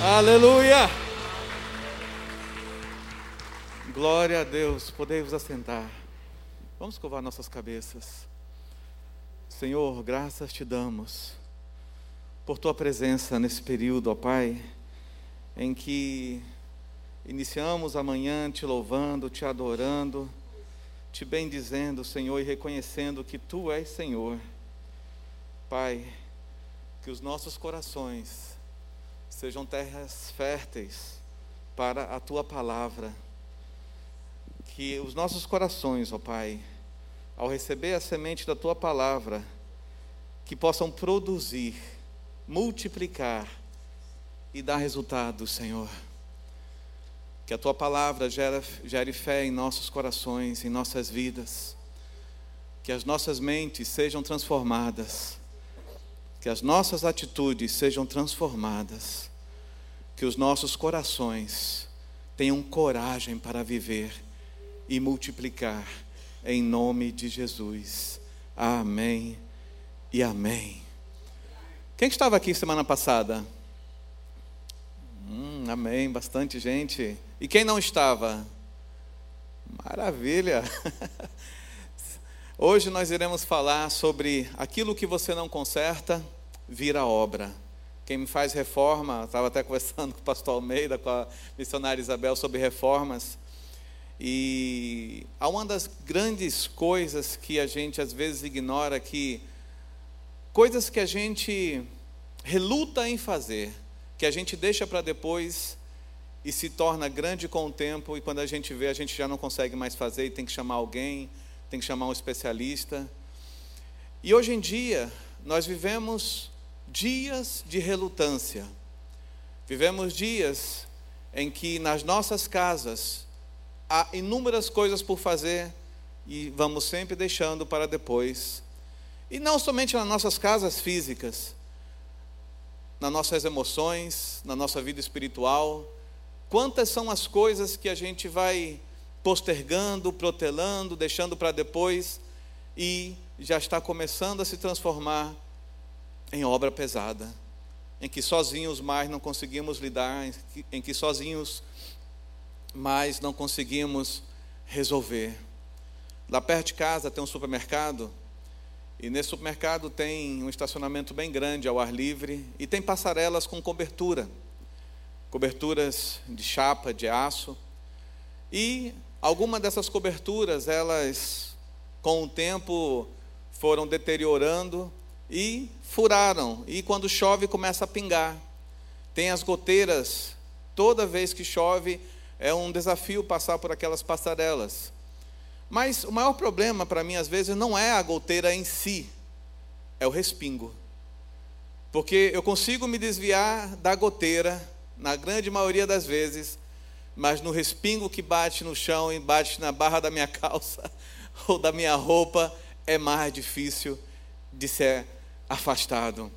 Aleluia! Glória a Deus, podemos assentar. Vamos curvar nossas cabeças. Senhor, graças te damos por tua presença nesse período, ó Pai, em que iniciamos a manhã te louvando, te adorando, te bendizendo, Senhor, e reconhecendo que tu és Senhor. Pai, que os nossos corações sejam terras férteis para a tua palavra. Que os nossos corações, ó Pai, ao receber a semente da tua palavra, que possam produzir, multiplicar e dar resultados, Senhor. Que a tua palavra gere fé em nossos corações, em nossas vidas. Que as nossas mentes sejam transformadas. Que as nossas atitudes sejam transformadas. Que os nossos corações tenham coragem para viver e multiplicar, em nome de Jesus. Amém e amém. Quem estava aqui semana passada? Amém, bastante gente. E quem não estava? Maravilha. Hoje nós iremos falar sobre aquilo que você não conserta, vira obra. Quem me faz reforma, estava até conversando com o pastor Almeida, com a missionária Isabel sobre reformas. E há uma das grandes coisas que a gente às vezes ignora, que coisas que a gente reluta em fazer, que a gente deixa para depois e se torna grande com o tempo, e quando a gente vê, a gente já não consegue mais fazer e tem que chamar alguém, tem que chamar um especialista. E hoje em dia, nós vivemos dias de relutância. Vivemos dias em que nas nossas casas há inúmeras coisas por fazer e vamos sempre deixando para depois. E não somente nas nossas casas físicas, nas nossas emoções, na nossa vida espiritual. Quantas são as coisas que a gente vai postergando, protelando, deixando para depois e já está começando a se transformar em obra pesada, em que sozinhos mais não conseguimos lidar, em que sozinhos mais não conseguimos resolver. Lá perto de casa tem um supermercado, e nesse supermercado tem um estacionamento bem grande ao ar livre, e tem passarelas com coberturas de chapa, de aço, e algumas dessas coberturas, elas com o tempo foram deteriorando e furaram, e quando chove começa a pingar. Tem as goteiras, toda vez que chove é um desafio passar por aquelas passarelas. Mas o maior problema para mim às vezes não é a goteira em si, é o respingo. Porque eu consigo me desviar da goteira, na grande maioria das vezes, mas no respingo que bate no chão e bate na barra da minha calça ou da minha roupa, é mais difícil de ser afastado.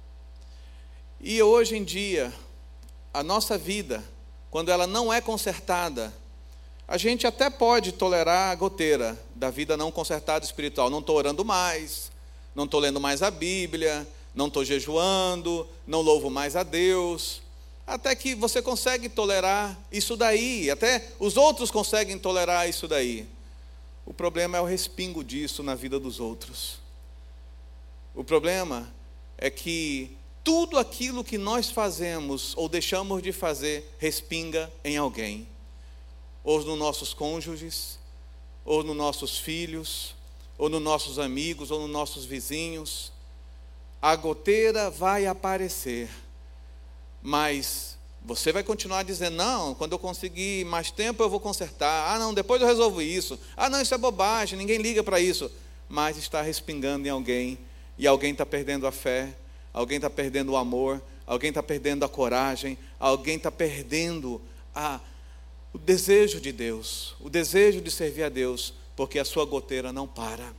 E hoje em dia, a nossa vida, quando ela não é consertada, a gente até pode tolerar a goteira da vida não consertada espiritual. Não estou orando mais, não estou lendo mais a Bíblia, não estou jejuando, não louvo mais a Deus. Até que você consegue tolerar isso daí, até os outros conseguem tolerar isso daí. O problema é o respingo disso na vida dos outros. O problema é que tudo aquilo que nós fazemos ou deixamos de fazer respinga em alguém. Ou nos nossos cônjuges, ou nos nossos filhos, ou nos nossos amigos, ou nos nossos vizinhos. A goteira vai aparecer, mas você vai continuar dizendo, não, quando eu conseguir mais tempo eu vou consertar. Não, depois eu resolvo isso. Não, isso é bobagem, ninguém liga para isso. Mas está respingando em alguém, e alguém está perdendo a fé, alguém está perdendo o amor, alguém está perdendo a coragem, alguém está perdendo o desejo de Deus, o desejo de servir a Deus, porque a sua goteira não para.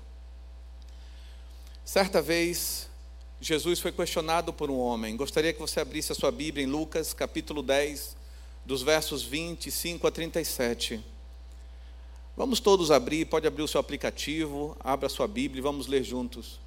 Certa vez, Jesus foi questionado por um homem. Gostaria que você abrisse a sua Bíblia em Lucas, capítulo 10, dos versos 25 a 37. Vamos todos abrir, pode abrir o seu aplicativo, abra a sua Bíblia e vamos ler juntos.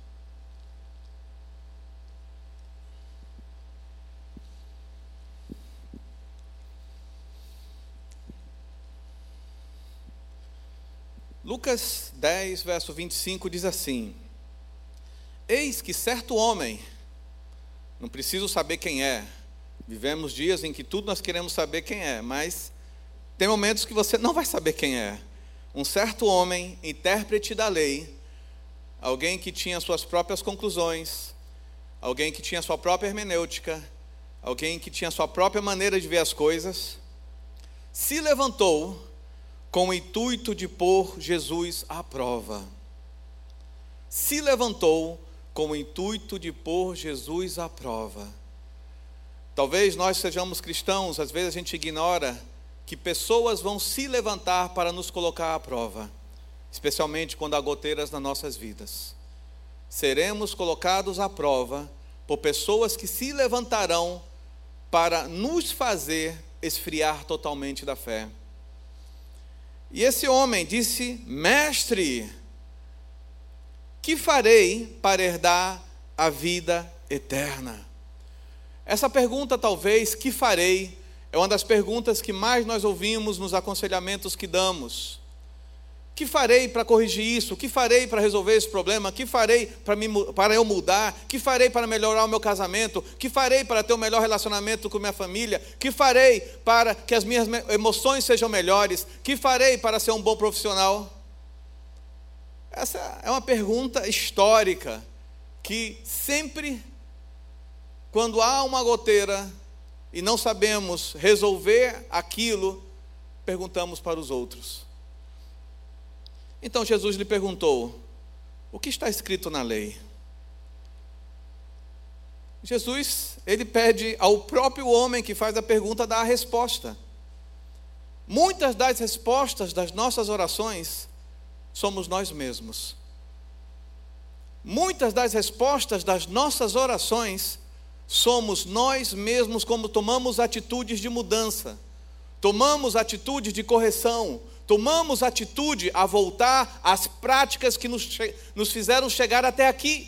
Lucas 10, verso 25 diz assim: eis que certo homem, não preciso saber quem é, vivemos dias em que tudo nós queremos saber quem é, mas tem momentos que você não vai saber quem é. Um certo homem, intérprete da lei, alguém que tinha suas próprias conclusões, alguém que tinha sua própria hermenêutica, alguém que tinha sua própria maneira de ver as coisas, se levantou com o intuito de pôr Jesus à prova. Se levantou com o intuito de pôr Jesus à prova. Talvez nós sejamos cristãos, às vezes a gente ignora que pessoas vão se levantar para nos colocar à prova, especialmente quando há goteiras nas nossas vidas. Seremos colocados à prova por pessoas que se levantarão para nos fazer esfriar totalmente da fé. E esse homem disse: mestre, que farei para herdar a vida eterna? Essa pergunta, talvez, que farei, é uma das perguntas que mais nós ouvimos nos aconselhamentos que damos. Que farei para corrigir isso? Que farei para resolver esse problema? Que farei para eu mudar? Que farei para melhorar o meu casamento? Que farei para ter um melhor relacionamento com minha família? Que farei para que as minhas emoções sejam melhores? Que farei para ser um bom profissional? Essa é uma pergunta histórica que sempre, quando há uma goteira e não sabemos resolver aquilo, perguntamos para os outros. Então Jesus lhe perguntou: o que está escrito na lei? Jesus, ele pede ao próprio homem que faz a pergunta dar a resposta. Muitas das respostas das nossas orações somos nós mesmos. Muitas das respostas das nossas orações somos nós mesmos, como tomamos atitudes de mudança, tomamos atitudes de correção, tomamos atitude a voltar às práticas que nos fizeram chegar até aqui.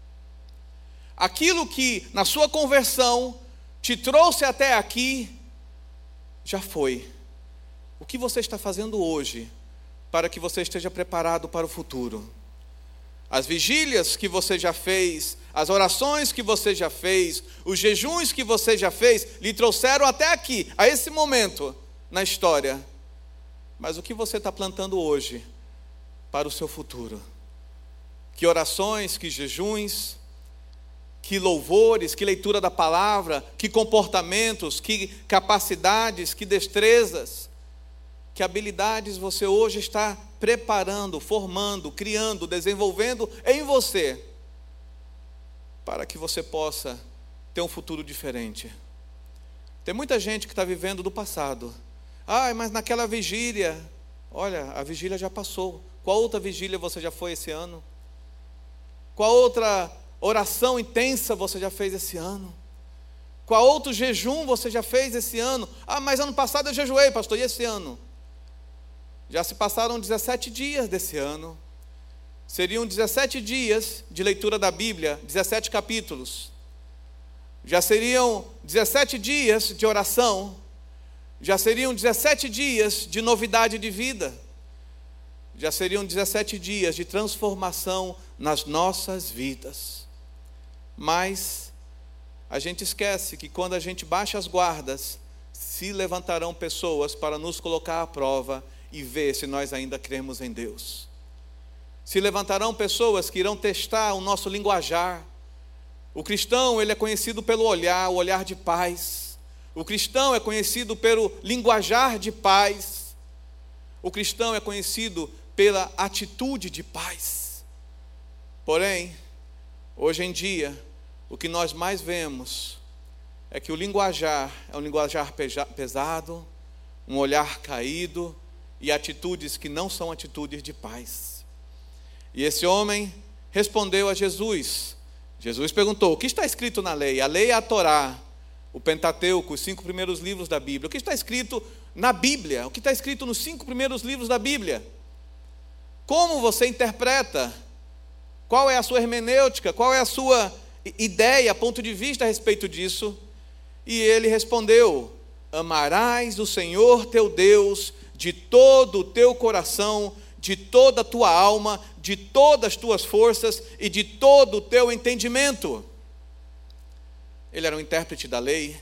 Aquilo que na sua conversão te trouxe até aqui, já foi. O que você está fazendo hoje para que você esteja preparado para o futuro? As vigílias que você já fez, as orações que você já fez, os jejuns que você já fez, lhe trouxeram até aqui, a esse momento na história. Mas o que você está plantando hoje para o seu futuro? Que orações, que jejuns, que louvores, que leitura da palavra, que comportamentos, que capacidades, que destrezas, que habilidades você hoje está preparando, formando, criando, desenvolvendo em você, para que você possa ter um futuro diferente. Tem muita gente que está vivendo do passado. Mas naquela vigília, olha, a vigília já passou. Qual outra vigília você já foi esse ano? Qual outra oração intensa você já fez esse ano? Qual outro jejum você já fez esse ano? Mas ano passado eu jejuei, pastor, e esse ano? Já se passaram 17 dias desse ano. Seriam 17 dias de leitura da Bíblia, 17 capítulos. Já seriam 17 dias de oração. Já seriam 17 dias de novidade de vida. Já seriam 17 dias de transformação nas nossas vidas. Mas a gente esquece que quando a gente baixa as guardas, se levantarão pessoas para nos colocar à prova e ver se nós ainda cremos em Deus. Se levantarão pessoas que irão testar o nosso linguajar. O cristão, ele é conhecido pelo olhar, o olhar de paz. O cristão é conhecido pelo linguajar de paz. O cristão é conhecido pela atitude de paz. Porém, hoje em dia, o que nós mais vemos é que o linguajar é um linguajar pesado, um olhar caído e atitudes que não são atitudes de paz. E esse homem respondeu a Jesus. Jesus perguntou: o que está escrito na lei? A lei é a Torá, o Pentateuco, os 5 primeiros livros da Bíblia. O que está escrito na Bíblia? O que está escrito nos 5 primeiros livros da Bíblia? Como você interpreta? Qual é a sua hermenêutica? Qual é a sua ideia, ponto de vista a respeito disso? E ele respondeu: amarás o Senhor teu Deus de todo o teu coração, de toda a tua alma, de todas as tuas forças e de todo o teu entendimento. Ele era um intérprete da lei.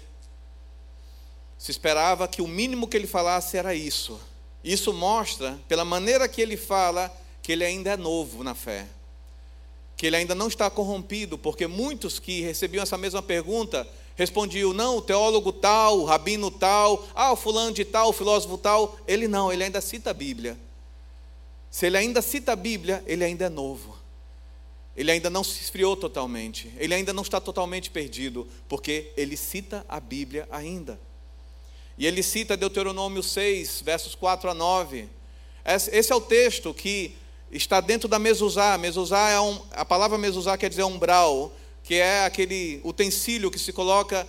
Se esperava que o mínimo que ele falasse era isso. Isso mostra, pela maneira que ele fala, que ele ainda é novo na fé, que ele ainda não está corrompido, porque muitos que recebiam essa mesma pergunta respondiam: não, o teólogo tal, o rabino tal, o fulano de tal, o filósofo tal. Ele não, ele ainda cita a Bíblia. Se ele ainda cita a Bíblia, ele ainda é novo. Ele ainda não se esfriou totalmente, ele ainda não está totalmente perdido, porque ele cita a Bíblia ainda. E ele cita Deuteronômio 6, versos 4 a 9. Esse é o texto que está dentro da mezuzá. Mezuzá a palavra mezuzá quer dizer umbral, que é aquele utensílio que se coloca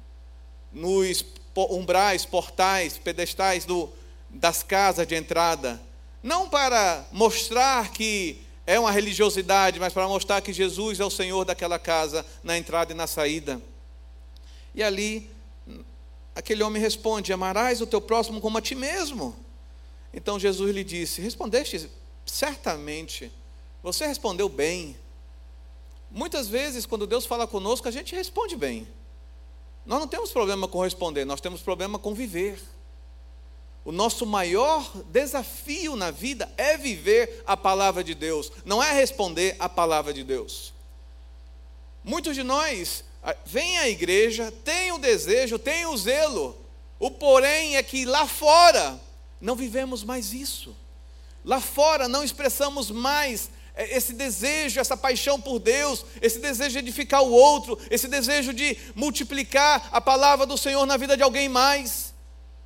nos umbrais, portais, pedestais das casas de entrada. Não para mostrar que é uma religiosidade, mas para mostrar que Jesus é o Senhor daquela casa, na entrada e na saída. E ali, aquele homem responde: amarás o teu próximo como a ti mesmo. Então Jesus lhe disse: respondeste certamente, você respondeu bem. Muitas vezes, quando Deus fala conosco, a gente responde bem. Nós não temos problema com responder, nós temos problema com viver. O nosso maior desafio na vida é viver a palavra de Deus, não é responder a palavra de Deus. Muitos de nós vêm à igreja, têm o desejo, têm o zelo. O porém é que lá fora não vivemos mais isso. Lá fora não expressamos mais esse desejo, essa paixão por Deus, esse desejo de edificar o outro, esse desejo de multiplicar a palavra do Senhor na vida de alguém mais.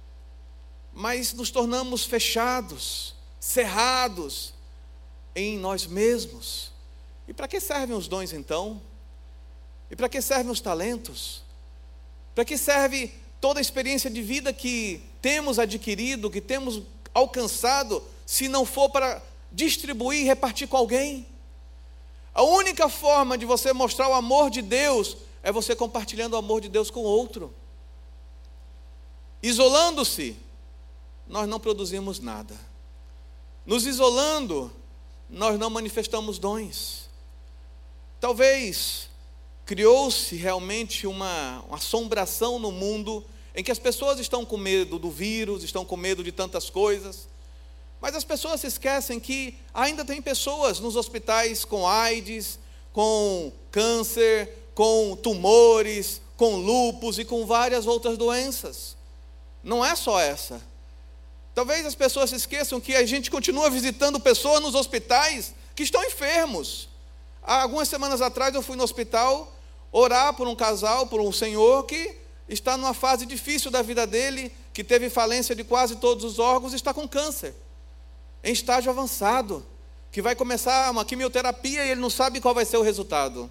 Mas nos tornamos fechados, cerrados em nós mesmos. E para que servem os dons então? E para que servem os talentos? Para que serve toda a experiência de vida que temos adquirido, que temos alcançado, se não for para distribuir e repartir com alguém? A única forma de você mostrar o amor de Deus é você compartilhando o amor de Deus com o outro. Isolando-se, nós não produzimos nada. Nos isolando, nós não manifestamos dons. Talvez criou-se realmente uma assombração no mundo, em que as pessoas estão com medo do vírus, estão com medo de tantas coisas, mas as pessoas se esquecem que ainda tem pessoas nos hospitais com AIDS, com câncer, com tumores, com lúpus e com várias outras doenças. Não é só essa. Talvez as pessoas se esqueçam que a gente continua visitando pessoas nos hospitais que estão enfermos. Há algumas semanas atrás eu fui no hospital orar por um casal, por um senhor que está numa fase difícil da vida dele, que teve falência de quase todos os órgãos e está com câncer, em estágio avançado, que vai começar uma quimioterapia e ele não sabe qual vai ser o resultado.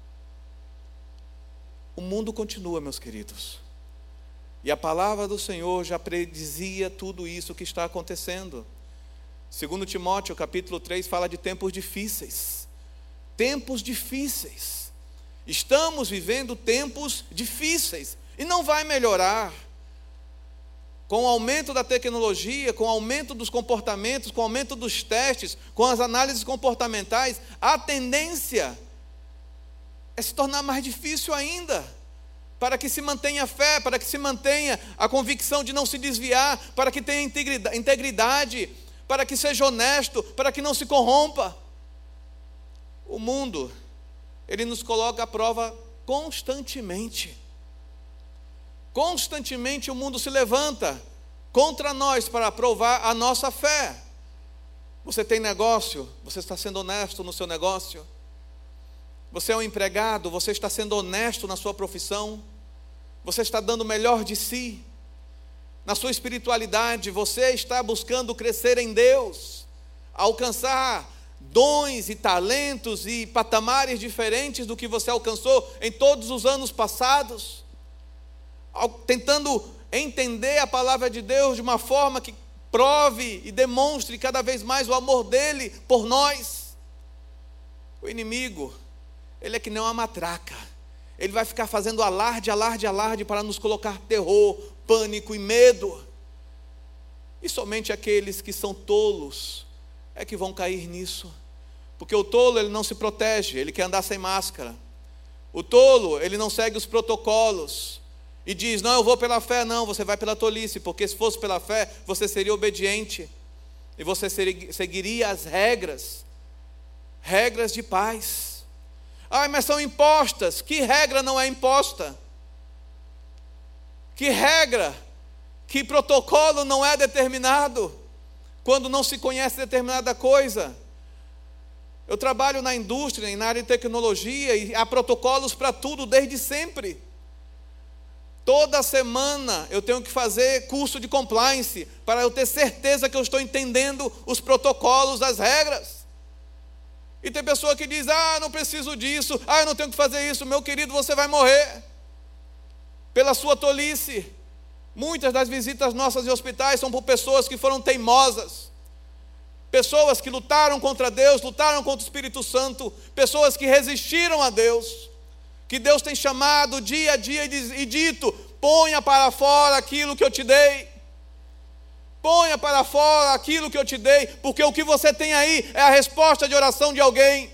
O mundo continua, meus queridos. E a palavra do Senhor já predizia tudo isso que está acontecendo. 2 Timóteo, capítulo 3, fala de tempos difíceis. Tempos difíceis. Estamos vivendo tempos difíceis. E não vai melhorar. Com o aumento da tecnologia, com o aumento dos comportamentos, com o aumento dos testes, com as análises comportamentais, a tendência é se tornar mais difícil ainda. Para que se mantenha a fé, para que se mantenha a convicção de não se desviar, para que tenha integridade, para que seja honesto, para que não se corrompa. O mundo, ele nos coloca à prova constantemente. Constantemente o mundo se levanta contra nós para provar a nossa fé. Você tem negócio, você está sendo honesto no seu negócio? Você é um empregado, você está sendo honesto na sua profissão? Você está dando o melhor de si? Na sua espiritualidade, você está buscando crescer em Deus, alcançar dons e talentos e patamares diferentes do que você alcançou em todos os anos passados? Tentando entender a palavra de Deus de uma forma que prove e demonstre cada vez mais o amor dele por nós? O inimigo, ele é que nem uma matraca. Ele vai ficar fazendo alarde, alarde, alarde para nos colocar terror, pânico e medo. E somente aqueles que são tolos é que vão cair nisso. Porque o tolo, ele não se protege, ele quer andar sem máscara. O tolo, ele não segue os protocolos e diz, não, eu vou pela fé. Não, você vai pela tolice, porque se fosse pela fé, você seria obediente e você seguiria as regras de paz. Mas são impostas. Que regra não é imposta? Que regra, que protocolo não é determinado quando não se conhece determinada coisa? Eu trabalho na indústria, na área de tecnologia, e há protocolos para tudo desde sempre. Toda semana eu tenho que fazer curso de compliance para eu ter certeza que eu estou entendendo os protocolos, as regras. E tem pessoa que diz, não preciso disso, eu não tenho que fazer isso. Meu querido, você vai morrer pela sua tolice. Muitas das visitas nossas em hospitais são por pessoas que foram teimosas, pessoas que lutaram contra Deus, lutaram contra o Espírito Santo, pessoas que resistiram a Deus, que Deus tem chamado dia a dia e dito, ponha para fora aquilo que eu te dei, ponha para fora aquilo que eu te dei, porque o que você tem aí é a resposta de oração de alguém.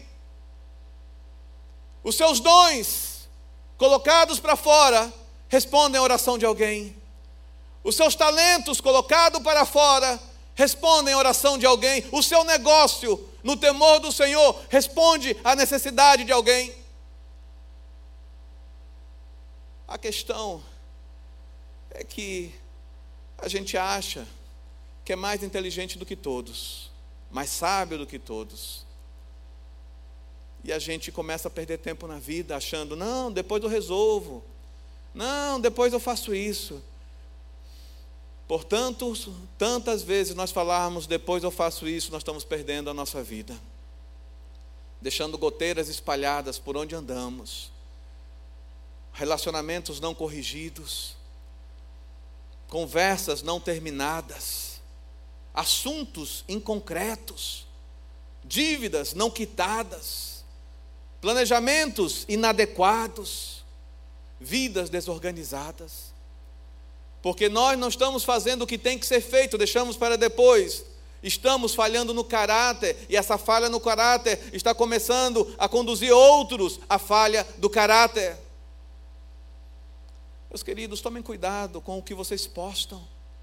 Os seus dons colocados para fora respondem à oração de alguém. Os seus talentos colocados para fora respondem à oração de alguém. O seu negócio, no temor do Senhor, responde à necessidade de alguém. A questão é que a gente acha que é mais inteligente do que todos, mais sábio do que todos. E a gente começa a perder tempo na vida achando, não, depois eu resolvo. Não, depois eu faço isso. Portanto, tantas vezes nós falarmos, depois eu faço isso, nós estamos perdendo a nossa vida, deixando goteiras espalhadas por onde andamos, relacionamentos não corrigidos, conversas não terminadas, assuntos inconcretos, dívidas não quitadas, planejamentos inadequados, vidas desorganizadas. Porque nós não estamos fazendo o que tem que ser feito, deixamos para depois. Estamos falhando no caráter, e essa falha no caráter está começando a conduzir outros à falha do caráter. Meus queridos, tomem cuidado com o que vocês postam.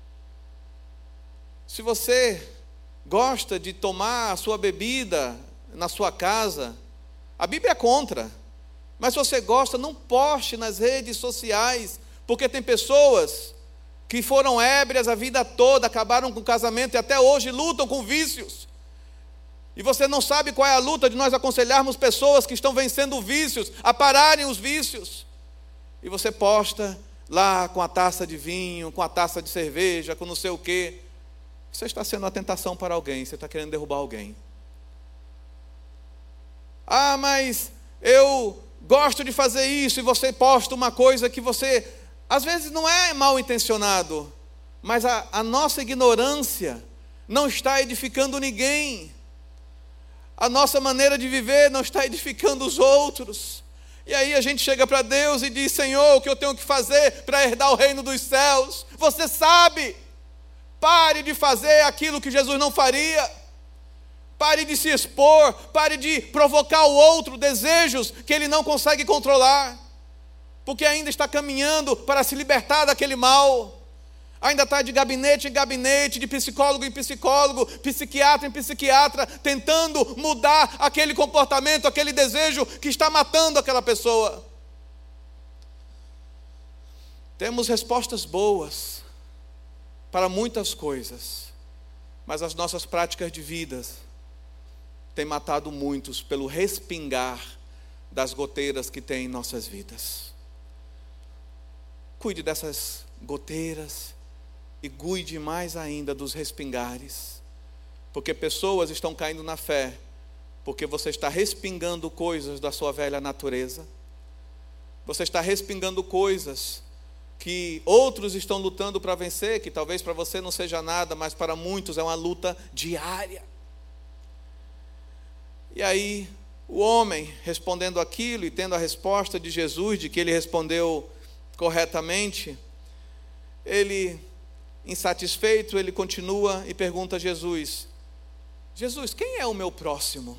Se você gosta de tomar a sua bebida na sua casa, a Bíblia é contra. Mas se você gosta, não poste nas redes sociais, porque tem pessoas que foram ébrias a vida toda, acabaram com o casamento e até hoje lutam com vícios. E você não sabe qual é a luta de nós aconselharmos pessoas que estão vencendo vícios a pararem os vícios. E você posta lá com a taça de vinho, com a taça de cerveja, com não sei o quê. Você está sendo uma tentação para alguém, você está querendo derrubar alguém. Mas eu gosto de fazer isso, e você posta uma coisa que você, às vezes não é mal intencionado, mas a nossa ignorância não está edificando ninguém. A nossa maneira de viver não está edificando os outros. E aí a gente chega para Deus e diz, Senhor, o que eu tenho que fazer para herdar o reino dos céus? Você sabe. Pare de fazer aquilo que Jesus não faria. Pare de se expor, pare de provocar o outro desejos que ele não consegue controlar, porque ainda está caminhando para se libertar daquele mal. Ainda está de gabinete em gabinete, de psicólogo em psicólogo, psiquiatra em psiquiatra, tentando mudar aquele comportamento, aquele desejo que está matando aquela pessoa. Temos respostas boas para muitas coisas, mas as nossas práticas de vida têm matado muitos pelo respingar das goteiras que tem em nossas vidas. Cuide dessas goteiras e cuide mais ainda dos respingares, porque pessoas estão caindo na fé, porque você está respingando coisas da sua velha natureza, você está respingando coisas que outros estão lutando para vencer, que talvez para você não seja nada, mas para muitos é uma luta diária. E aí, o homem respondendo aquilo e tendo a resposta de Jesus, de que ele respondeu corretamente, ele, insatisfeito, ele continua e pergunta a Jesus, Jesus, quem é o meu próximo?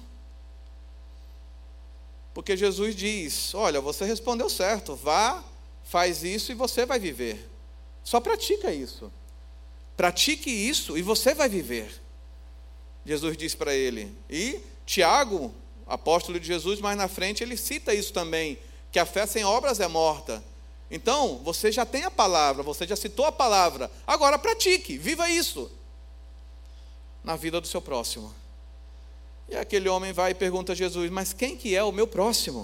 Porque Jesus diz, olha, você respondeu certo, vá, faz isso e você vai viver. Só pratica isso. Pratique isso e você vai viver. Jesus diz para ele. E Tiago, apóstolo de Jesus, mais na frente, ele cita isso também, que a fé sem obras é morta. Então, você já tem a palavra, você já citou a palavra, agora pratique, viva isso na vida do seu próximo. E aquele homem vai e pergunta a Jesus, mas quem que é o meu próximo?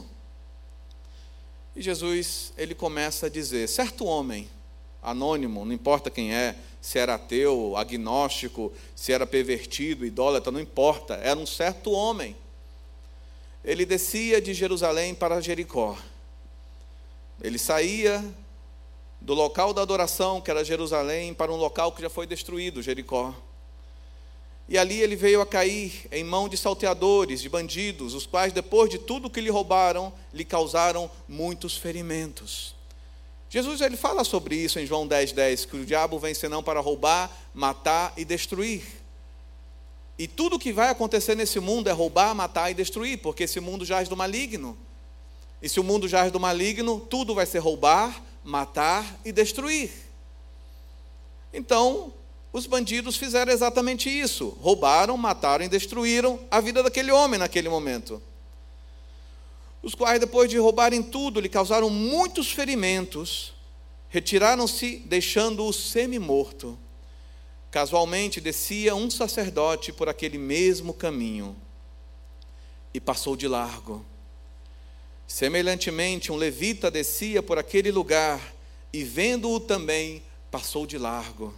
E Jesus, ele começa a dizer, certo homem, anônimo, não importa quem é, se era ateu, agnóstico, se era pervertido, idólatra, não importa, era um certo homem. Ele descia de Jerusalém para Jericó. Ele saía do local da adoração, que era Jerusalém, para um local que já foi destruído, Jericó. E ali ele veio a cair em mão de salteadores, de bandidos, os quais, depois de tudo que lhe roubaram, lhe causaram muitos ferimentos. Jesus, ele fala sobre isso em João 10:10, que o diabo vem senão para roubar, matar e destruir. E tudo que vai acontecer nesse mundo é roubar, matar e destruir, porque esse mundo jaz do maligno. E se o mundo jaz do maligno, tudo vai ser roubar, matar e destruir. Então, os bandidos fizeram exatamente isso. Roubaram, mataram e destruíram a vida daquele homem naquele momento. Os quais, depois de roubarem tudo, lhe causaram muitos ferimentos, retiraram-se, deixando-o semi-morto. Casualmente, descia um sacerdote por aquele mesmo caminho e passou de largo. Semelhantemente, um levita descia por aquele lugar e, vendo-o também, passou de largo.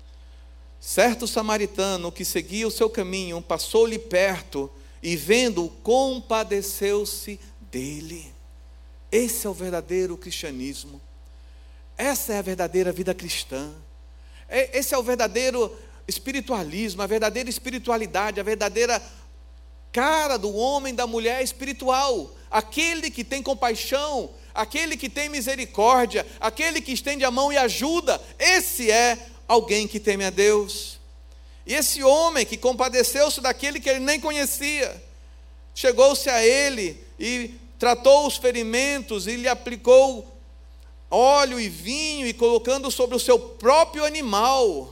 Certo samaritano que seguia o seu caminho passou-lhe perto e, vendo-o, compadeceu-se dele. Esse é o verdadeiro cristianismo. Essa é a verdadeira vida cristã. Esse é o verdadeiro espiritualismo, a verdadeira espiritualidade, a verdadeira cara do homem, da mulher espiritual. Aquele que tem compaixão, aquele que tem misericórdia, aquele que estende a mão e ajuda. Esse é alguém que teme a Deus. E esse homem que compadeceu-se daquele que ele nem conhecia, chegou-se a ele e tratou os ferimentos e lhe aplicou óleo e vinho e colocando sobre o seu próprio animal.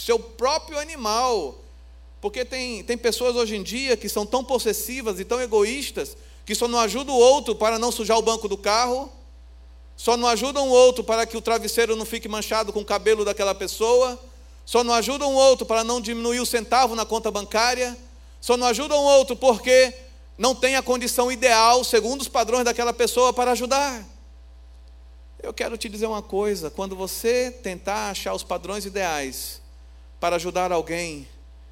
Porque tem pessoas hoje em dia que são tão possessivas e tão egoístas que só não ajudam o outro para não sujar o banco do carro, só não ajudam o outro para que o travesseiro não fique manchado com o cabelo daquela pessoa, só não ajudam o outro para não diminuir o centavo na conta bancária, só não ajudam o outro porque não tem a condição ideal, segundo os padrões daquela pessoa, para ajudar. Eu quero te dizer uma coisa, quando você tentar achar os padrões ideais para ajudar alguém,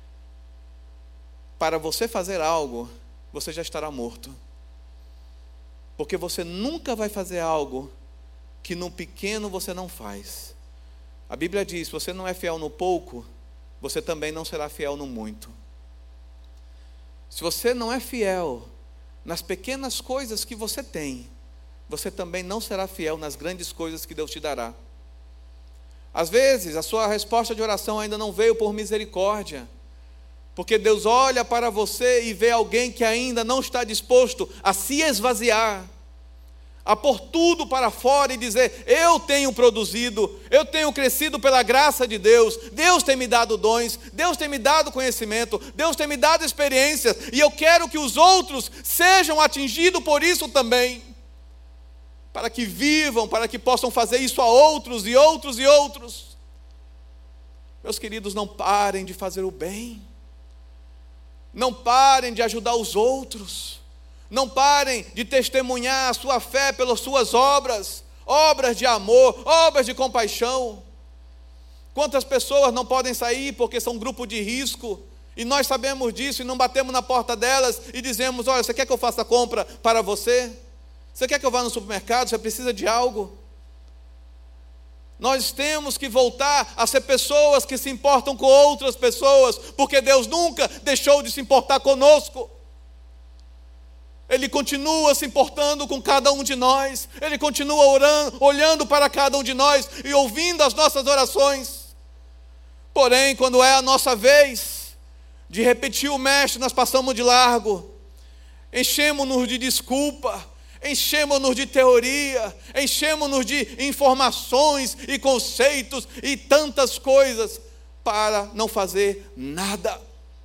para você fazer algo, você já estará morto. Porque você nunca vai fazer algo que no pequeno você não faz. A Bíblia diz, se você não é fiel no pouco, você também não será fiel no muito. Se você não é fiel nas pequenas coisas que você tem, você também não será fiel nas grandes coisas que Deus te dará. Às vezes, a sua resposta de oração ainda não veio por misericórdia, porque Deus olha para você e vê alguém que ainda não está disposto a se esvaziar, a pôr tudo para fora e dizer, eu tenho produzido, eu tenho crescido pela graça de Deus, Deus tem me dado dons, Deus tem me dado conhecimento, Deus tem me dado experiências, e eu quero que os outros sejam atingidos por isso também, para que vivam, para que possam fazer isso a outros e outros e outros. Meus queridos, não parem de fazer o bem, não parem de ajudar os outros, não parem de testemunhar a sua fé pelas suas obras, obras de amor, obras de compaixão. Quantas pessoas não podem sair porque são grupo de risco, e nós sabemos disso e não batemos na porta delas e dizemos, olha, você quer que eu faça compra para você? Você quer que eu vá no supermercado? Você precisa de algo? Nós temos que voltar a ser pessoas que se importam com outras pessoas, porque Deus nunca deixou de se importar conosco. Ele continua se importando com cada um de nós, Ele continua orando, olhando para cada um de nós e ouvindo as nossas orações. Porém, quando é a nossa vez, de repetir o mestre, nós passamos de largo. Enchemos-nos de desculpa, enchemos-nos de teoria, enchemos-nos de informações e conceitos e tantas coisas para não fazer nada.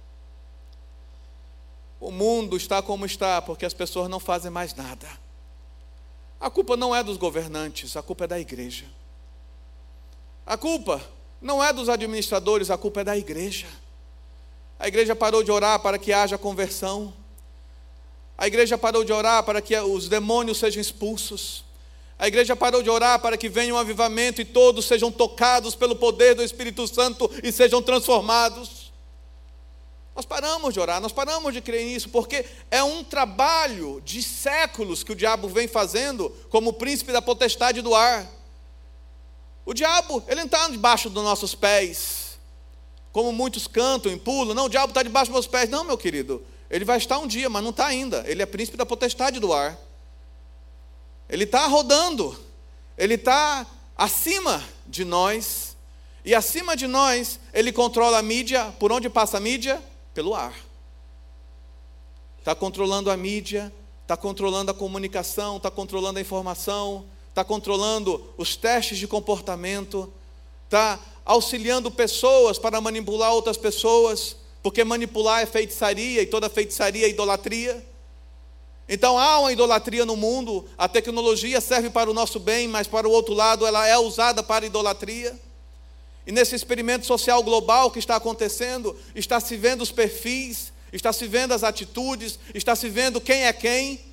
O mundo está como está porque as pessoas não fazem mais nada. A culpa não é dos governantes, a culpa é da igreja. A culpa não é dos administradores, a culpa é da igreja. A igreja parou de orar para que haja conversão. A igreja parou de orar para que os demônios sejam expulsos. A igreja parou de orar para que venha um avivamento e todos sejam tocados pelo poder do Espírito Santo e sejam transformados. Nós paramos de orar, nós paramos de crer nisso, porque é um trabalho de séculos que o diabo vem fazendo como príncipe da potestade do ar. O diabo, ele não está debaixo dos nossos pés, como muitos cantam e pulam. Não, o diabo está debaixo dos meus pés. Não, meu querido, ele vai estar um dia, mas não está ainda. Ele é príncipe da potestade do ar. Ele está rodando, ele está acima de nós, e acima de nós, ele controla a mídia. Por onde passa a mídia? Pelo ar. Está controlando a mídia, está controlando a comunicação, está controlando a informação, está controlando os testes de comportamento, está auxiliando pessoas para manipular outras pessoas, porque manipular é feitiçaria, e toda feitiçaria é idolatria. Então há uma idolatria no mundo. A tecnologia serve para o nosso bem, mas para o outro lado ela é usada para idolatria. E nesse experimento social global que está acontecendo, está se vendo os perfis, está se vendo as atitudes, está se vendo quem é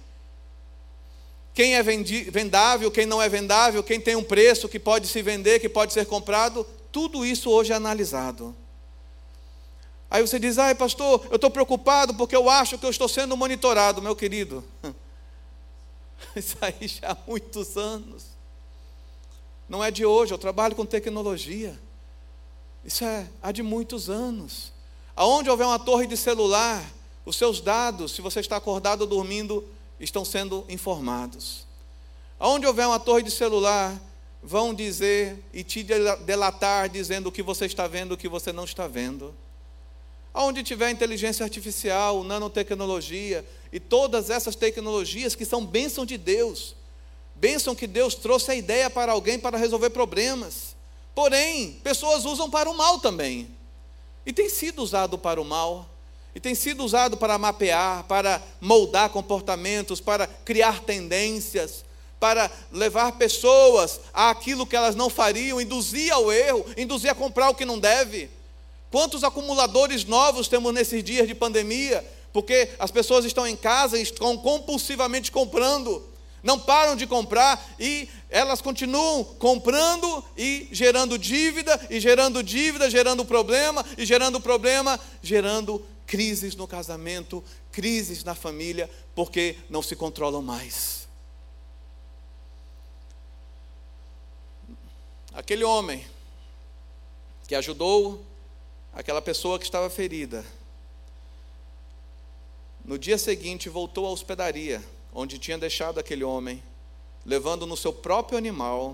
quem é vendável, quem não é vendável, quem tem um preço que pode se vender, que pode ser comprado. Tudo isso hoje é analisado. Aí você diz: ai pastor, eu estou preocupado porque eu acho que eu estou sendo monitorado. Meu querido, isso aí já há muitos anos. Não é de hoje, eu trabalho com tecnologia. Isso há de muitos anos. Aonde houver uma torre de celular, os seus dados, se você está acordado ou dormindo, estão sendo informados. Aonde houver uma torre de celular, vão dizer e te delatar, dizendo o que você está vendo, o que você não está vendo. Aonde tiver inteligência artificial, nanotecnologia e todas essas tecnologias que são bênção de Deus, bênção que Deus trouxe a ideia para alguém para resolver problemas. Porém, pessoas usam para o mal também. E tem sido usado para o mal. E tem sido usado para mapear, para moldar comportamentos, para criar tendências, para levar pessoas àquilo que elas não fariam, induzir ao erro, induzir a comprar o que não deve. Quantos acumuladores novos temos nesses dias de pandemia? Porque as pessoas estão em casa e estão compulsivamente comprando. Não param de comprar e elas continuam comprando e gerando dívida, gerando problema, e gerando problema, gerando crises no casamento, crises na família, porque não se controlam mais. Aquele homem que ajudou aquela pessoa que estava ferida, no dia seguinte voltou à hospedaria, onde tinha deixado aquele homem, levando no seu próprio animal,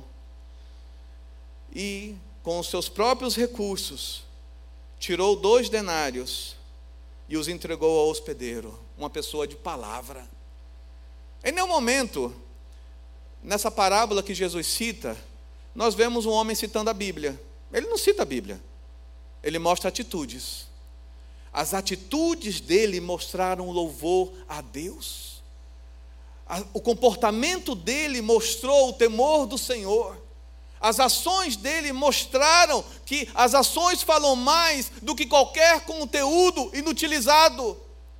e com os seus próprios recursos, tirou 2 denários e os entregou ao hospedeiro, uma pessoa de palavra. Em nenhum momento, nessa parábola que Jesus cita, nós vemos um homem citando a Bíblia. Ele não cita a Bíblia, ele mostra atitudes. As atitudes dele mostraram louvor a Deus. O comportamento dele mostrou o temor do Senhor. As ações dele mostraram que as ações falam mais do que qualquer conteúdo inutilizado.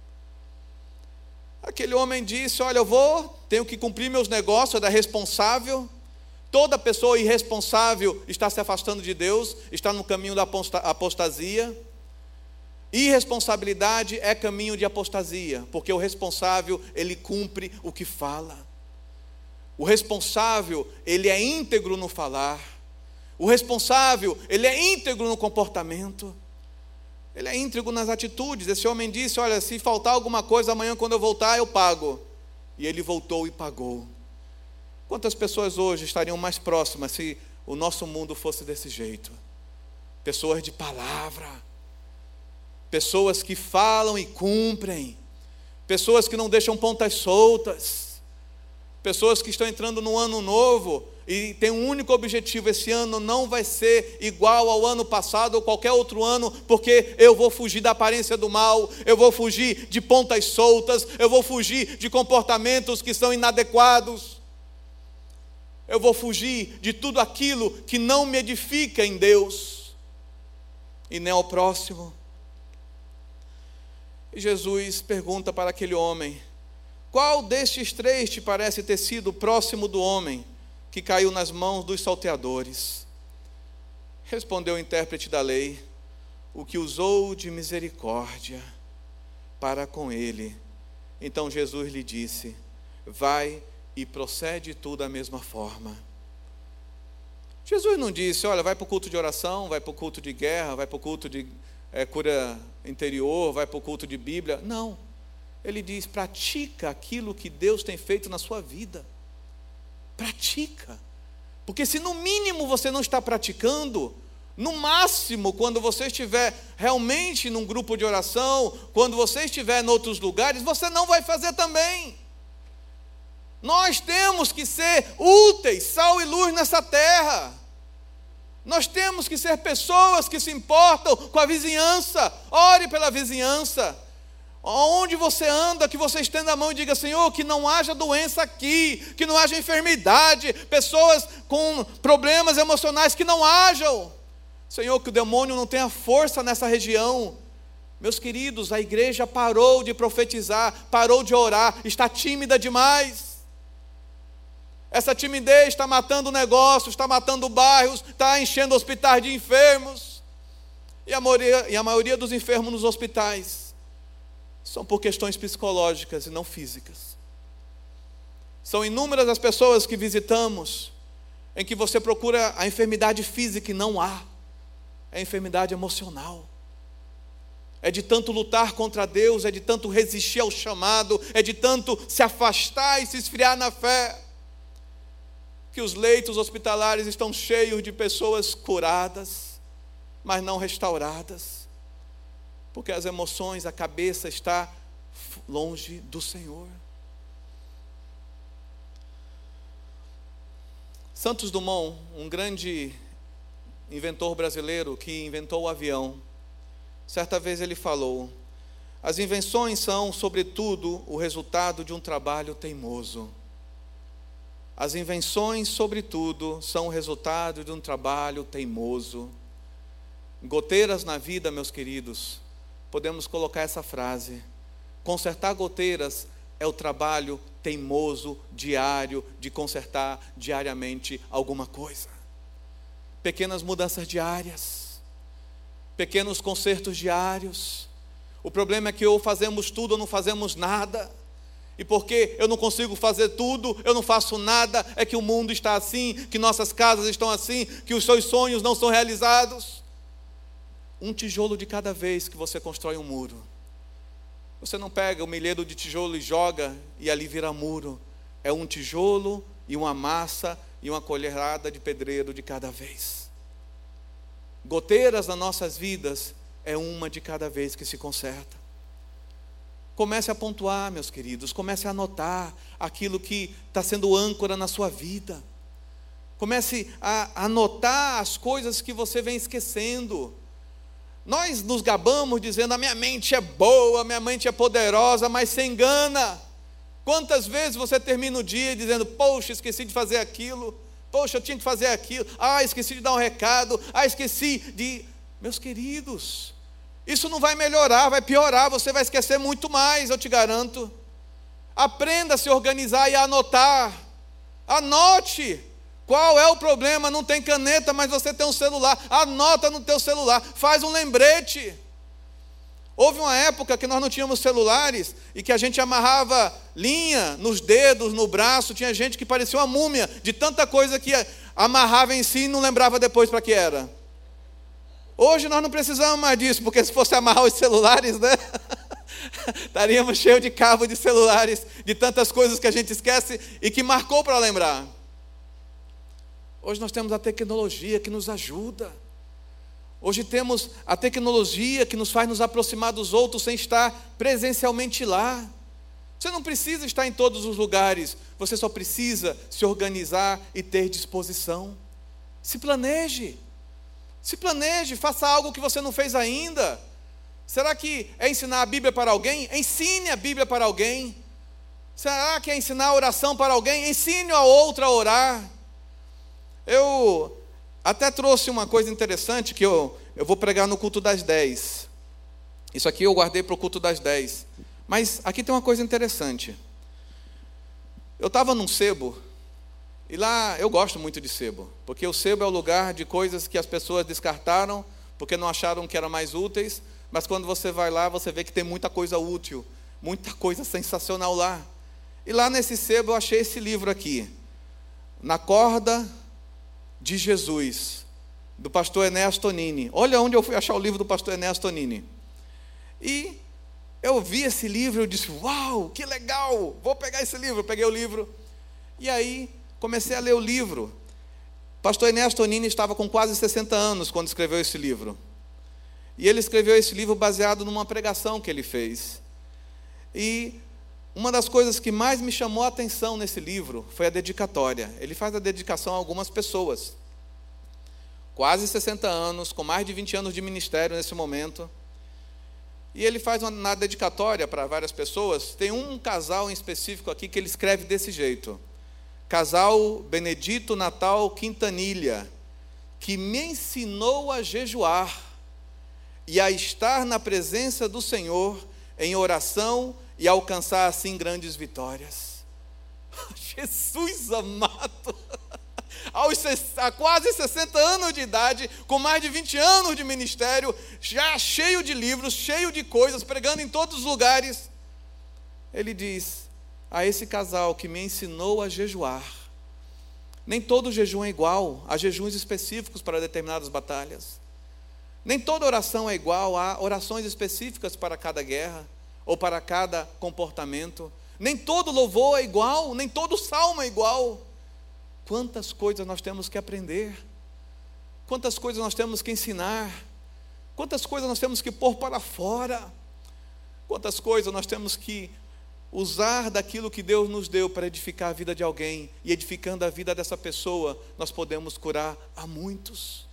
Aquele homem disse: olha, tenho que cumprir meus negócios, era responsável. Toda pessoa irresponsável está se afastando de Deus, está no caminho da apostasia. Irresponsabilidade é caminho de apostasia, porque o responsável, ele cumpre o que fala. O responsável, ele é íntegro no falar. O responsável, ele é íntegro no comportamento. Ele é íntegro nas atitudes. Esse homem disse: olha, se faltar alguma coisa amanhã quando eu voltar, eu pago. E ele voltou e pagou. Quantas pessoas hoje estariam mais próximas se o nosso mundo fosse desse jeito? Pessoas de palavra. pessoas que falam e cumprem, pessoas que não deixam pontas soltas, pessoas que estão entrando no ano novo e tem um único objetivo: esse ano não vai ser igual ao ano passado ou qualquer outro ano, porque eu vou fugir da aparência do mal, eu vou fugir de pontas soltas, eu vou fugir de comportamentos que são inadequados, eu vou fugir de tudo aquilo que não me edifica em Deus e nem ao próximo. E Jesus pergunta para aquele homem: qual destes três te parece ter sido próximo do homem que caiu nas mãos dos salteadores? Respondeu o intérprete da lei: o que usou de misericórdia para com ele. Então Jesus lhe disse: vai e procede tu da mesma forma. Jesus não disse: olha, vai para o culto de oração, vai para o culto de guerra, vai para o culto de cura interior, vai para o culto de Bíblia. Não. Ele diz: pratica aquilo que Deus tem feito na sua vida. Pratica. Porque se no mínimo você não está praticando, no máximo, quando você estiver realmente num grupo de oração, quando você estiver em outros lugares, você não vai fazer também. Nós temos que ser úteis, sal e luz nessa terra. Nós temos que ser pessoas que se importam com a vizinhança. Ore pela vizinhança. Onde você anda, que você estenda a mão e diga: Senhor, que não haja doença aqui, que não haja enfermidade, pessoas com problemas emocionais, que não hajam. Senhor, que o demônio não tenha força nessa região. Meus queridos, a igreja parou de profetizar, parou de orar, está tímida demais. Essa timidez está matando negócios, está matando bairros, está enchendo hospitais de enfermos. E a maioria dos enfermos nos hospitais são por questões psicológicas e não físicas. São inúmeras as pessoas que visitamos, em que você procura a enfermidade física e não há. É enfermidade emocional. É de tanto lutar contra Deus, é de tanto resistir ao chamado, é de tanto se afastar e se esfriar na fé, que os leitos hospitalares estão cheios de pessoas curadas, mas não restauradas, porque as emoções, a cabeça está longe do Senhor. Santos Dumont, um grande inventor brasileiro que inventou o avião, certa vez ele falou: as invenções são, sobretudo, o resultado de um trabalho teimoso. As invenções, sobretudo, são o resultado de um trabalho teimoso. Goteiras na vida, meus queridos, podemos colocar essa frase: consertar goteiras é o trabalho teimoso, diário, de consertar diariamente alguma coisa. Pequenas mudanças diárias, pequenos consertos diários. O problema é que ou fazemos tudo ou não fazemos nada. E porque eu não consigo fazer tudo, eu não faço nada, é que o mundo está assim, que nossas casas estão assim, que os seus sonhos não são realizados. Um tijolo de cada vez que você constrói um muro. Você não pega o milheiro de tijolo e joga e ali vira muro. É um tijolo e uma massa e uma colherada de pedreiro de cada vez. Goteiras nas nossas vidas é uma de cada vez que se conserta. Comece a pontuar, meus queridos, comece a anotar aquilo que está sendo âncora na sua vida. Comece a anotar as coisas que você vem esquecendo. Nós nos gabamos dizendo: a minha mente é boa, a minha mente é poderosa, mas se engana. Quantas vezes você termina o dia dizendo: poxa, esqueci de fazer aquilo, poxa, eu tinha que fazer aquilo, esqueci de dar um recado, esqueci de... Meus queridos, isso não vai melhorar, vai piorar, você vai esquecer muito mais, eu te garanto. Aprenda a se organizar e a anotar. Anote. Qual é o problema? Não tem caneta, mas você tem um celular. Anota no teu celular, faz um lembrete. Houve uma época que nós não tínhamos celulares e que a gente amarrava linha nos dedos, no braço. Tinha gente que parecia uma múmia, de tanta coisa que amarrava em si e não lembrava depois para que era. Hoje nós não precisamos mais disso, porque se fosse amarrar os celulares, né? Estaríamos cheios de cabo de celulares, de tantas coisas que a gente esquece e que marcou para lembrar. Hoje nós temos a tecnologia que nos ajuda. Hoje temos a tecnologia que nos faz nos aproximar dos outros sem estar presencialmente lá. Você não precisa estar em todos os lugares, você só precisa se organizar e ter disposição. Se planeje, faça algo que você não fez ainda. Será que é ensinar a Bíblia para alguém? Ensine a Bíblia para alguém. Será que é ensinar a oração para alguém? Ensine a outra a orar. Eu até trouxe uma coisa interessante que eu vou pregar no culto das 10. Isso aqui eu guardei para o culto das 10. Mas aqui tem uma coisa interessante. Eu estava num sebo, e lá eu gosto muito de sebo, porque o sebo é o lugar de coisas que as pessoas descartaram, porque não acharam que eram mais úteis, mas quando você vai lá, você vê que tem muita coisa útil, muita coisa sensacional lá. E lá nesse sebo eu achei esse livro aqui, Na Corda de Jesus, do pastor Enéas Tonini. Olha onde eu fui achar o livro do pastor Enéas Tonini. E eu vi esse livro e eu disse, uau, que legal, vou pegar esse livro. Eu peguei o livro e aí comecei a ler o livro. Pastor Enéas Tonini estava com quase 60 anos quando escreveu esse livro. E ele escreveu esse livro baseado numa pregação que ele fez. E uma das coisas que mais me chamou a atenção nesse livro foi a dedicatória. Ele faz a dedicação a algumas pessoas. Quase 60 anos, com mais de 20 anos de ministério nesse momento. E ele faz na dedicatória para várias pessoas. Tem um casal em específico aqui que ele escreve desse jeito. Casal Benedito Natal Quintanilha, que me ensinou a jejuar e a estar na presença do Senhor em oração e alcançar assim grandes vitórias. Jesus amado! Há quase 60 anos de idade, com mais de 20 anos de ministério, já cheio de livros, cheio de coisas, pregando em todos os lugares, ele diz a esse casal que me ensinou a jejuar. Nem todo jejum é igual, há jejuns específicos para determinadas batalhas. Nem toda oração é igual, há orações específicas para cada guerra, ou para cada comportamento. Nem todo louvor é igual, nem todo salmo é igual. Quantas coisas nós temos que aprender, quantas coisas nós temos que ensinar, quantas coisas nós temos que pôr para fora, quantas coisas nós temos que usar daquilo que Deus nos deu para edificar a vida de alguém, e edificando a vida dessa pessoa, nós podemos curar a muitos.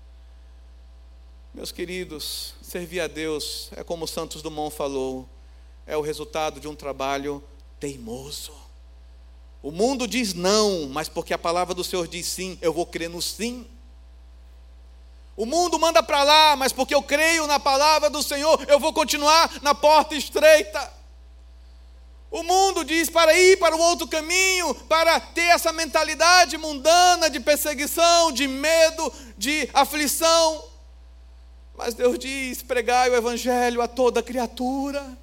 Meus queridos, servir a Deus é como Santos Dumont falou, é o resultado de um trabalho teimoso. O mundo diz não, mas porque a palavra do Senhor diz sim, eu vou crer no sim. O mundo manda para lá, mas porque eu creio na palavra do Senhor, eu vou continuar na porta estreita. O mundo diz para ir para o outro caminho, para ter essa mentalidade mundana de perseguição, de medo, de aflição. Mas Deus diz, pregai o evangelho a toda criatura.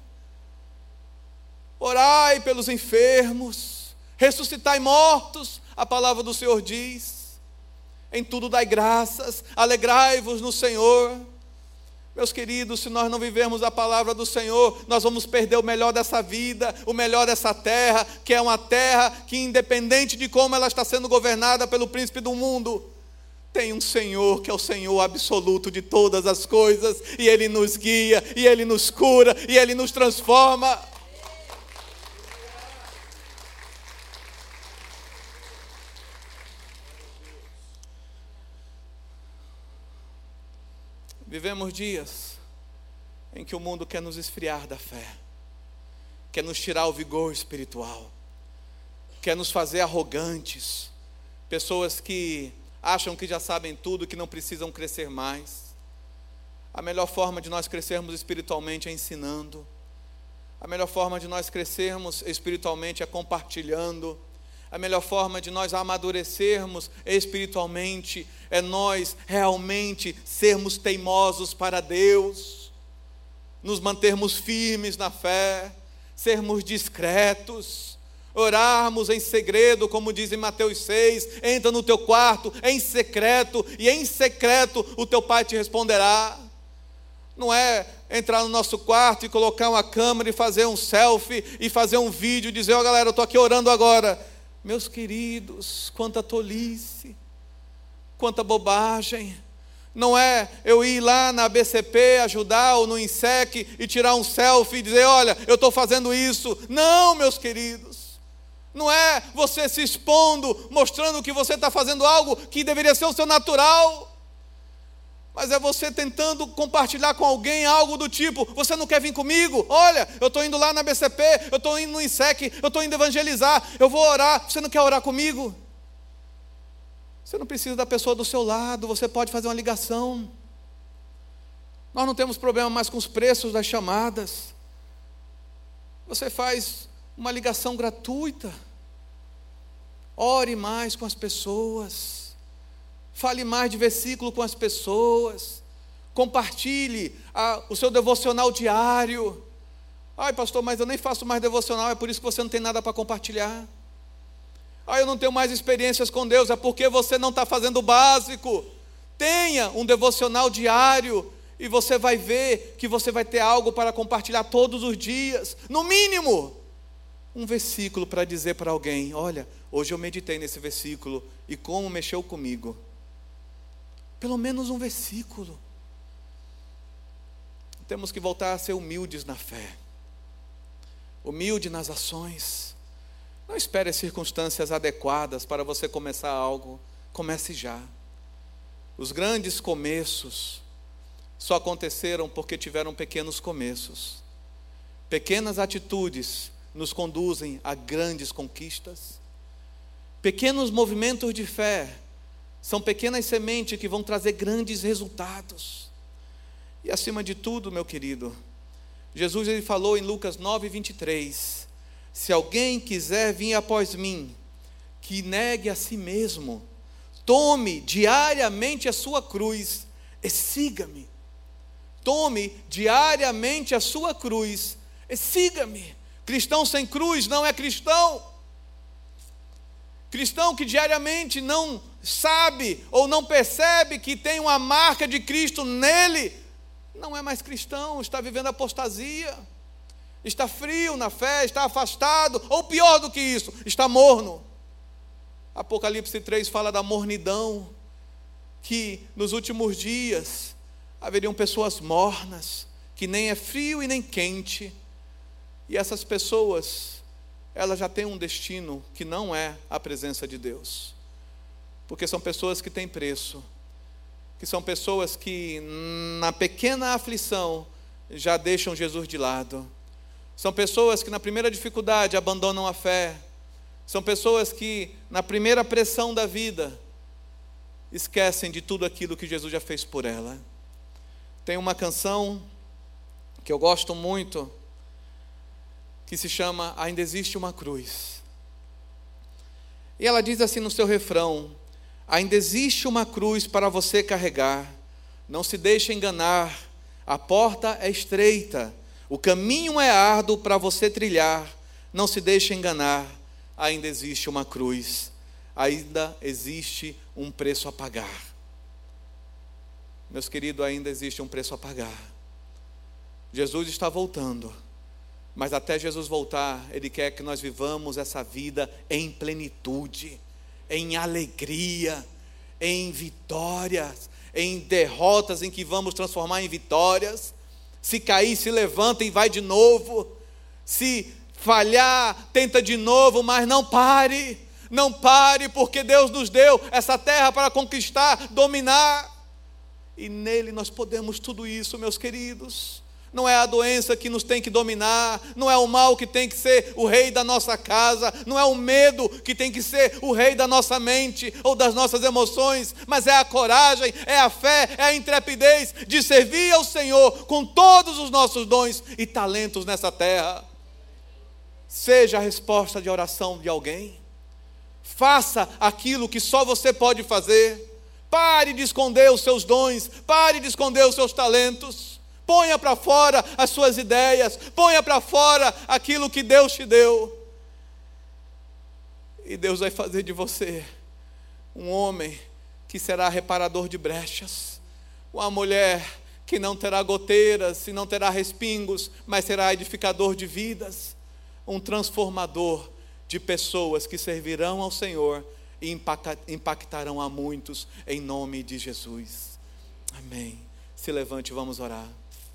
Orai pelos enfermos. Ressuscitai mortos, a palavra do Senhor diz. Em tudo dai graças, alegrai-vos no Senhor. Meus queridos, se nós não vivermos a palavra do Senhor, nós vamos perder o melhor dessa vida, o melhor dessa terra, que é uma terra que, independente de como ela está sendo governada pelo príncipe do mundo, tem um Senhor que é o Senhor absoluto de todas as coisas, e Ele nos guia, e Ele nos cura, e Ele nos transforma. Vivemos dias em que o mundo quer nos esfriar da fé, quer nos tirar o vigor espiritual, quer nos fazer arrogantes, pessoas que acham que já sabem tudo, que não precisam crescer mais. A melhor forma de nós crescermos espiritualmente é ensinando, a melhor forma de nós crescermos espiritualmente é compartilhando. A melhor forma de nós amadurecermos espiritualmente é nós realmente sermos teimosos para Deus, nos mantermos firmes na fé, sermos discretos, orarmos em segredo, como diz em Mateus 6, entra no teu quarto em secreto, e em secreto o teu Pai te responderá. Não é entrar no nosso quarto e colocar uma câmera e fazer um selfie, e fazer um vídeo e dizer, ó galera, eu estou aqui orando agora. Meus queridos, quanta tolice, quanta bobagem. Não é eu ir lá na BCP ajudar ou no INSEC e tirar um selfie e dizer, olha, eu estou fazendo isso. Não, meus queridos. Não é você se expondo, mostrando que você está fazendo algo que deveria ser o seu natural. Mas é você tentando compartilhar com alguém algo do tipo, você não quer vir comigo? Olha, eu estou indo lá na BCP, eu estou indo no INSEC, eu estou indo evangelizar, eu vou orar, você não quer orar comigo? Você não precisa da pessoa do seu lado, você pode fazer uma ligação. Nós não temos problema mais com os preços das chamadas. Você faz uma ligação gratuita. Ore mais com as pessoas. Fale mais de versículo com as pessoas. Compartilhe o seu devocional diário. Ai, pastor, mas eu nem faço mais devocional, é por isso que você não tem nada para compartilhar. Eu não tenho mais experiências com Deus, é porque você não está fazendo o básico. Tenha um devocional diário e você vai ver que você vai ter algo para compartilhar todos os dias. No mínimo, um versículo para dizer para alguém, olha, hoje eu meditei nesse versículo e como mexeu comigo. Pelo menos um versículo. Temos que voltar a ser humildes na fé. Humilde nas ações. Não espere as circunstâncias adequadas para você começar algo. Comece já. Os grandes começos só aconteceram porque tiveram pequenos começos. Pequenas atitudes nos conduzem a grandes conquistas. Pequenos movimentos de fé são pequenas sementes que vão trazer grandes resultados. E acima de tudo, meu querido, Jesus ele falou em Lucas 9:23, se alguém quiser vir após mim, que negue a si mesmo, tome diariamente a sua cruz e siga-me. Tome diariamente a sua cruz e siga-me. Cristão sem cruz não é cristão. Cristão que diariamente não sabe ou não percebe que tem uma marca de Cristo nele, não é mais cristão, está vivendo apostasia. Está frio na fé, está afastado, ou pior do que isso, está morno. Apocalipse 3 fala da mornidão, que nos últimos dias haveriam pessoas mornas, que nem é frio e nem quente, e essas pessoas, elas já têm um destino que não é a presença de Deus, porque são pessoas que têm preço, que são pessoas que na pequena aflição já deixam Jesus de lado. São pessoas que na primeira dificuldade abandonam a fé. São pessoas que na primeira pressão da vida esquecem de tudo aquilo que Jesus já fez por ela. Tem uma canção que eu gosto muito, que se chama Ainda Existe uma Cruz. E ela diz assim no seu refrão, ainda existe uma cruz para você carregar, não se deixe enganar, a porta é estreita, o caminho é árduo para você trilhar, não se deixe enganar, ainda existe uma cruz, ainda existe um preço a pagar. Meus queridos, ainda existe um preço a pagar. Jesus está voltando, mas até Jesus voltar, Ele quer que nós vivamos essa vida em plenitude, em alegria, em vitórias, em derrotas em que vamos transformar em vitórias. Se cair, se levanta e vai de novo. Se falhar, tenta de novo, mas não pare. Não pare, porque Deus nos deu essa terra para conquistar, dominar. E nele nós podemos tudo isso, meus queridos. Não é a doença que nos tem que dominar, não é o mal que tem que ser o rei da nossa casa, não é o medo que tem que ser o rei da nossa mente ou das nossas emoções, mas é a coragem, é a fé, é a intrepidez de servir ao Senhor com todos os nossos dons e talentos nessa terra. Seja a resposta de oração de alguém, faça aquilo que só você pode fazer, pare de esconder os seus dons, pare de esconder os seus talentos. Ponha para fora as suas ideias, ponha para fora aquilo que Deus te deu. E Deus vai fazer de você um homem que será reparador de brechas, uma mulher que não terá goteiras e não terá respingos, mas será edificador de vidas, um transformador de pessoas que servirão ao Senhor e impactarão a muitos em nome de Jesus. Amém. Se levante, vamos orar.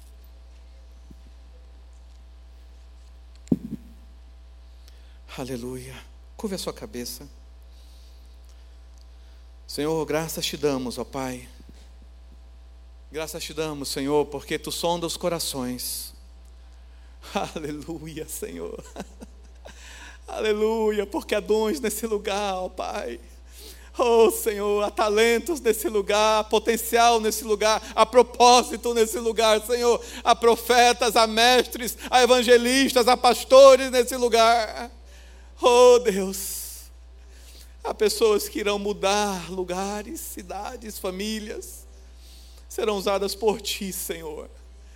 Aleluia. Curve a sua cabeça. Senhor, graças te damos, ó Pai. Graças te damos, Senhor, porque Tu sonda os corações. Aleluia, Senhor. Aleluia, porque há dons nesse lugar, ó Pai. Oh, Senhor, há talentos nesse lugar, há potencial nesse lugar, há propósito nesse lugar, Senhor. Há profetas, há mestres, há evangelistas, há pastores nesse lugar. Oh, Deus, há pessoas que irão mudar lugares, cidades, famílias, serão usadas por Ti, Senhor.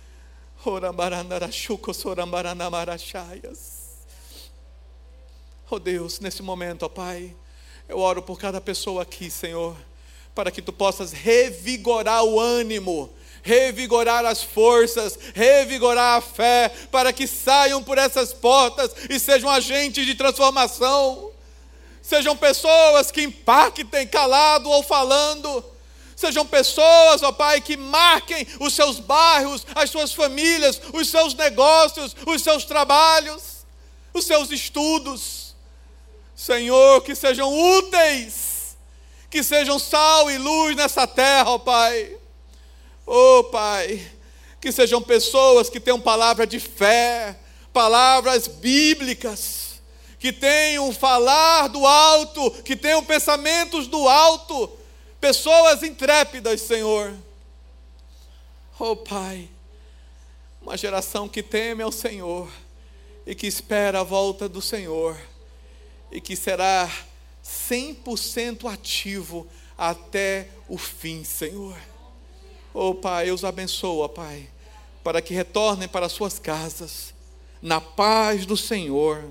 Oh, Deus, nesse momento, ó Pai, eu oro por cada pessoa aqui, Senhor, para que Tu possas revigorar o ânimo, revigorar as forças, revigorar a fé, para que saiam por essas portas e sejam agentes de transformação. Sejam pessoas que impactem calado ou falando. Sejam pessoas, ó Pai, que marquem os seus bairros, as suas famílias, os seus negócios, os seus trabalhos, os seus estudos. Senhor, que sejam úteis, que sejam sal e luz nessa terra, ó Pai. Oh, Pai, que sejam pessoas que tenham palavra de fé, palavras bíblicas, que tenham falar do alto, que tenham pensamentos do alto, pessoas intrépidas, Senhor. Oh, Pai, uma geração que teme ao Senhor e que espera a volta do Senhor e que será 100% ativo até o fim, Senhor. Oh, Pai, eu os abençoo, ó Pai, para que retornem para suas casas, na paz do Senhor,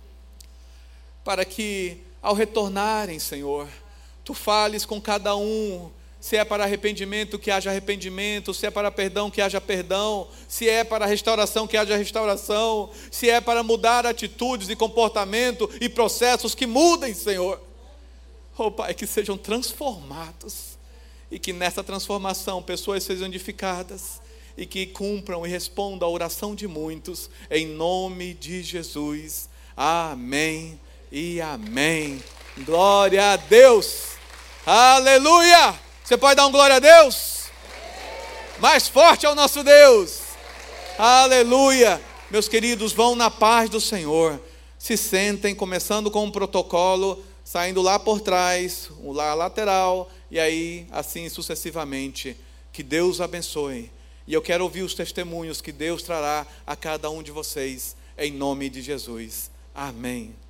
para que, ao retornarem, Senhor, Tu fales com cada um, se é para arrependimento, que haja arrependimento, se é para perdão, que haja perdão, se é para restauração, que haja restauração, se é para mudar atitudes e comportamento e processos, que mudem, Senhor. Oh, Pai, que sejam transformados e que nessa transformação pessoas sejam edificadas e que cumpram e respondam à oração de muitos, em nome de Jesus. Amém e amém. Glória a Deus. Aleluia. Você pode dar um glória a Deus? Mais forte ao nosso Deus. Aleluia. Meus queridos, vão na paz do Senhor. Se sentem, começando com um protocolo, saindo lá por trás, lá lateral, e aí assim sucessivamente. Que Deus abençoe. E eu quero ouvir os testemunhos que Deus trará a cada um de vocês, em nome de Jesus. Amém.